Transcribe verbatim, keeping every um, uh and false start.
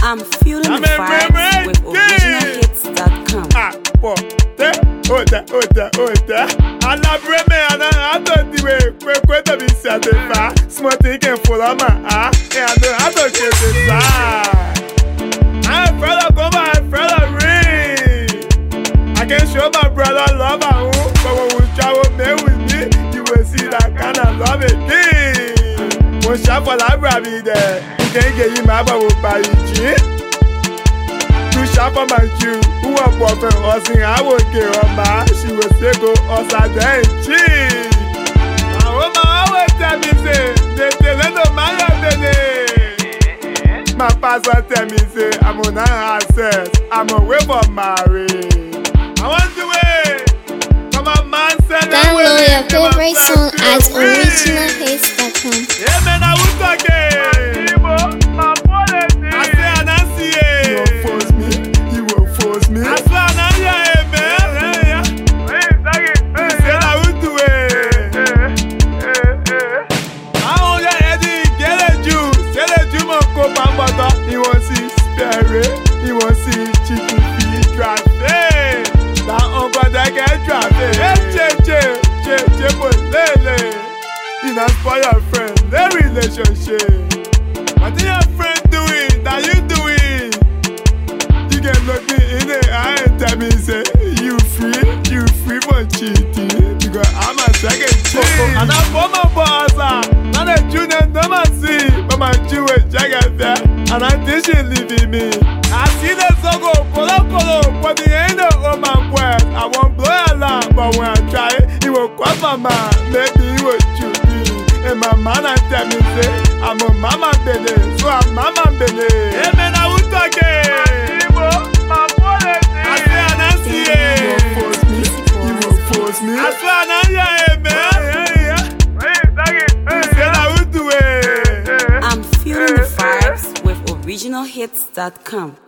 I'm feeling the vibes with original hits dot com. Ah, po, te, ota, ota, ota. Alla breme, ana, ato diwe, kwe kwe to bi si ate fa. Smarty can follow ma, ah, e ando, ato ke te sa. I'm brother, come on, brother, ring. I can show my brother love, ah, but when we travel, man, with me, you will see that kind of love again. One shot for la bravi there. Can't get you my bubble by you. Two shop on my Jew, who are popping us in I will get on my. She will say go us a day. Gee, my woman always tell me say, they tell her no man of my pastor tell me say, I'm on access, I'm away from marriage. I want to wait. Come on, man, send download your favorite song at original hits dot com. Yeah, man, I will talk it. He wants to see spare, he wants to see chicken feet traffic. That uncle that get traffic. Hey, che, che, che, che, but lele. You not spoil your friend, their relationship. What is your friend doing that you doing? You can look me in the eye and tell me, say, you free, you free for cheating. Because I'm a second cheat. And I'm for my boss, not a junior, no man see. But my Jewish jacket there. And I think she leaving me. I see the sogo, polo polo, but the end of my word. I won't blow alarm, but when I try it, it will cross my mind. Maybe it will shoot me. And my man I tell me say, I'm a mama baby, so I'm mama baby. Hey man, I will talk it. I say I don't see it. You will force me, you will force me. I swear I don't hear it, man. You said I will do it. I'm feeling the vibes with original hits dot com.